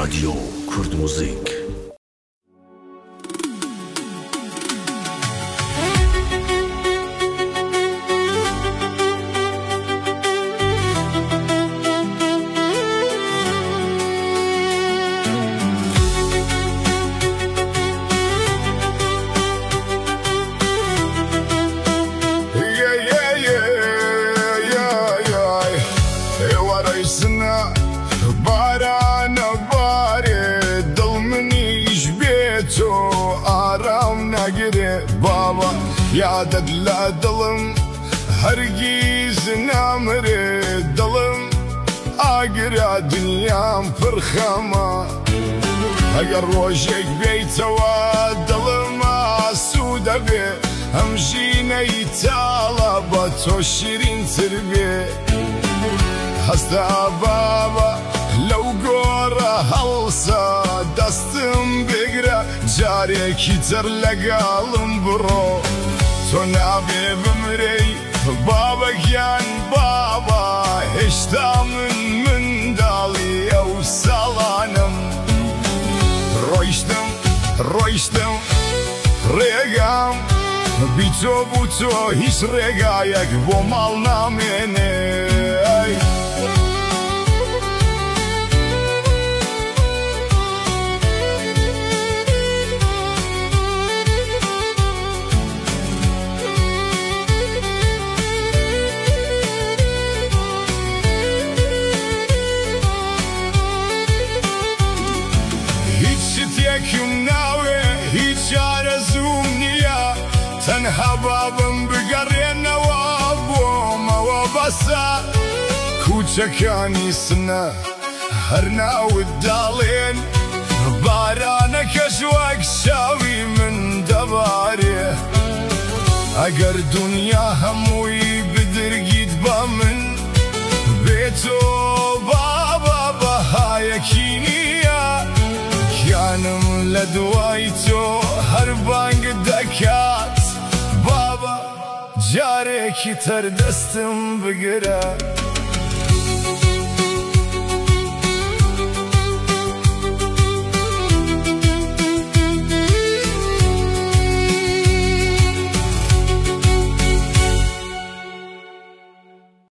رادیو کورد موزیک. بابا یادت لا دڵم هەرگیز نامرێت دڵم ئاگرا دنیام پڕ خەمە ئەگەر ڕۆژێک بێیتەوە دڵم ئاسوودە بێ ئەم ژینەی تاڵە بە تۆ شیرینتر بێ هەستا بابا لەو گۆڕە هەڵسە دەستم بگرە جارێکی تر لەگەڵم بڕۆ تۆ نابێ بمرەی بابەگیان بابا هێشتا من منداڵی ئەو ساڵانم ڕۆیشتم ڕێگام بی تۆ بوو تۆ هیچ ڕێگایەک بۆ ماڵ نامێنێ یەکم ناوێ هیچ ئارەزووم نییە تەنها بابم بگەڕێنەوە بۆمەوە بەسە کوچەکانی سنە هەر ناوت داڵێن بارانەکەش وەک شاوی من دەبارێ ئەگەر دونیا هەمووی بدرگیت بە من بێتۆ بابا بەهایەکی نییە گیانم لە دوای تۆ هەر بانگ دەکات بابا جارێکی تر دەستم بگرە